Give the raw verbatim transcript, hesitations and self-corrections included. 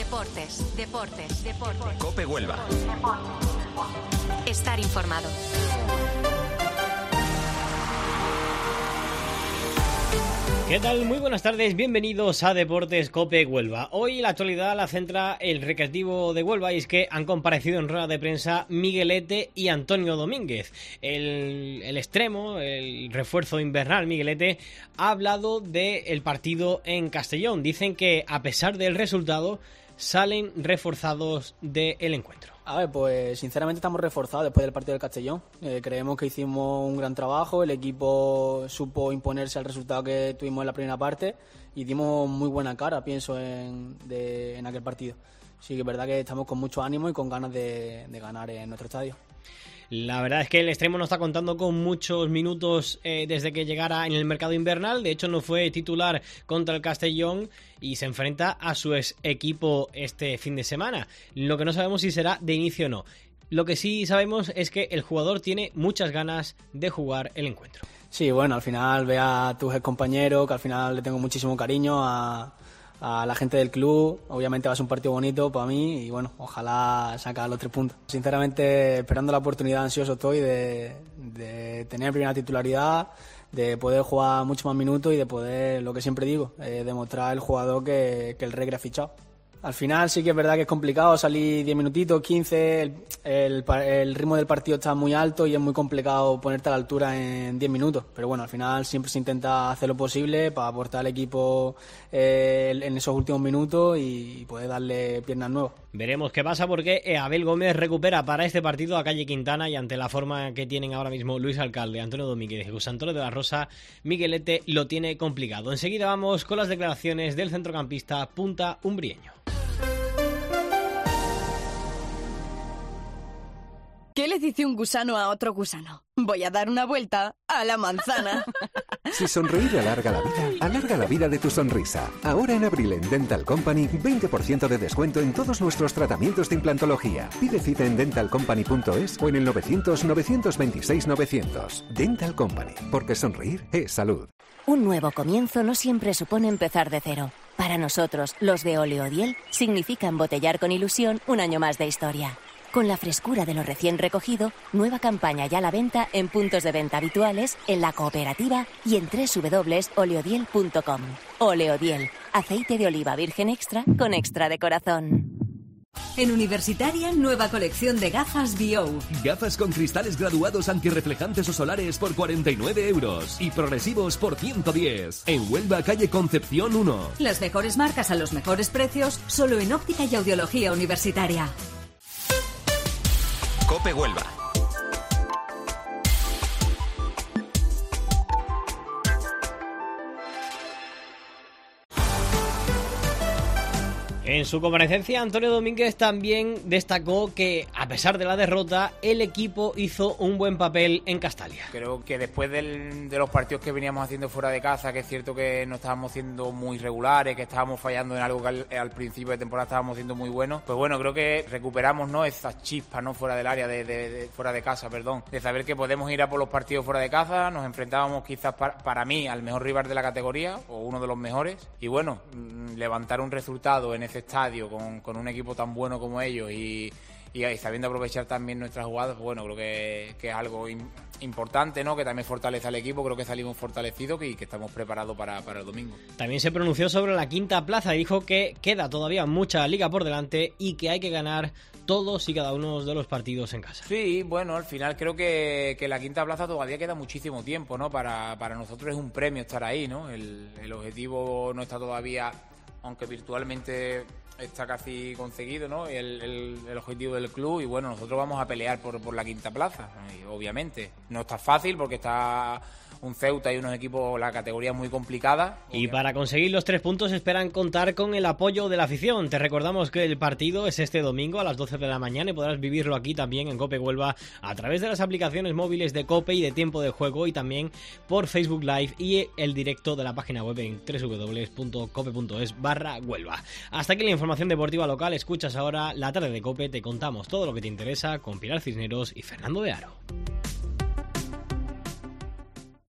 Deportes, deportes, deportes. COPE Huelva. Estar informado. ¿Qué tal? Muy buenas tardes, bienvenidos a Deportes COPE Huelva. Hoy la actualidad la centra el Recreativo de Huelva y es que han comparecido en rueda de prensa Miguelete y Antonio Domínguez. El, el extremo, el refuerzo invernal Miguelete, ha hablado del partido en Castellón. Dicen que a pesar del resultado salen reforzados del encuentro. A ver, pues sinceramente estamos reforzados después del partido del Castellón. Eh, creemos que hicimos un gran trabajo, el equipo supo imponerse al resultado que tuvimos en la primera parte y dimos muy buena cara, pienso, en, de, en aquel partido. Sí que es verdad que estamos con mucho ánimo y con ganas de, de ganar en nuestro estadio. La verdad es que el extremo no está contando con muchos minutos eh, desde que llegara en el mercado invernal. De hecho, no fue titular contra el Castellón y se enfrenta a su ex equipo este fin de semana. Lo que no sabemos si será de inicio o no. Lo que sí sabemos es que el jugador tiene muchas ganas de jugar el encuentro. Sí, bueno, al final ve a tus ex compañeros, que al final le tengo muchísimo cariño, a... a la gente del club. Obviamente va a ser un partido bonito para mí y bueno, ojalá saca los tres puntos. Sinceramente, esperando la oportunidad, ansioso estoy de, de tener primera titularidad, de poder jugar mucho más minutos y de poder, lo que siempre digo, eh, demostrar el jugador que, que el Recre ha fichado. Al final sí que es verdad que es complicado salir diez minutitos, quince, el, el, el ritmo del partido está muy alto y es muy complicado ponerte a la altura en diez minutos, pero bueno, al final siempre se intenta hacer lo posible para aportar al equipo eh, en esos últimos minutos y poder darle piernas nuevas. Veremos qué pasa porque Abel Gómez recupera para este partido a Calle Quintana y ante la forma que tienen ahora mismo Luis Alcalde, Antonio Domínguez y José Antonio de la Rosa, Miguelete lo tiene complicado. Enseguida vamos con las declaraciones del centrocampista punta umbrieño. ¿Qué le dice un gusano a otro gusano? Voy a dar una vuelta a la manzana. Si sonreír alarga la vida, alarga la vida de tu sonrisa. Ahora en abril en Dental Company, veinte por ciento de descuento en todos nuestros tratamientos de implantología. Pide cita en dental company punto es o en el novecientos, novecientos veintiséis, novecientos. Dental Company, porque sonreír es salud. Un nuevo comienzo no siempre supone empezar de cero. Para nosotros, los de Oleodiel, significa embotellar con ilusión un año más de historia. Con la frescura de lo recién recogido, nueva campaña ya a la venta en puntos de venta habituales, en la cooperativa y en doble u doble u doble u punto oleodiel punto com. Oleodiel, aceite de oliva virgen extra con extra de corazón. En Universitaria, nueva colección de gafas B O. Gafas con cristales graduados antirreflejantes o solares por cuarenta y nueve euros y progresivos por ciento diez. En Huelva, calle Concepción uno. Las mejores marcas a los mejores precios, solo en óptica y audiología universitaria. COPE Huelva. En su comparecencia, Antonio Domínguez también destacó que, a pesar de la derrota, el equipo hizo un buen papel en Castalia. Creo que después del, de los partidos que veníamos haciendo fuera de casa, que es cierto que no estábamos siendo muy regulares, que estábamos fallando en algo que al, al principio de temporada estábamos siendo muy buenos, pues bueno, creo que recuperamos, ¿no?, esas chispas, ¿no?, fuera del área, de, de, de fuera de casa, perdón, de saber que podemos ir a por los partidos fuera de casa. Nos enfrentábamos quizás para, para mí al mejor rival de la categoría, o uno de los mejores, y bueno, levantar un resultado en ese estadio con, con un equipo tan bueno como ellos y, y, y sabiendo aprovechar también nuestras jugadas, pues bueno, creo que, que es algo in, importante, ¿no?, que también fortalece al equipo. Creo que salimos fortalecidos y que estamos preparados para, para el domingo. También se pronunció sobre la quinta plaza y dijo que queda todavía mucha liga por delante y que hay que ganar todos y cada uno de los partidos en casa. Sí, bueno, al final creo que, que la quinta plaza todavía queda muchísimo tiempo, ¿no? Para, para nosotros es un premio estar ahí, ¿no? El, el objetivo no está todavía, aunque virtualmente está casi conseguido, ¿no?, el, el, el objetivo del club, y bueno, nosotros vamos a pelear por, por la quinta plaza, y obviamente. No está fácil porque está un Ceuta y unos equipos, la categoría es muy complicada. Y para conseguir los tres puntos esperan contar con el apoyo de la afición. Te recordamos que el partido es este domingo a las doce de la mañana y podrás vivirlo aquí también en COPE Huelva a través de las aplicaciones móviles de COPE y de Tiempo de Juego, y también por Facebook Live y el directo de la página web en doble u doble u doble u punto cope punto es barra Huelva. Hasta aquí la información deportiva local. Escuchas ahora La Tarde de COPE. Te contamos todo lo que te interesa con Pilar Cisneros y Fernando de Aro.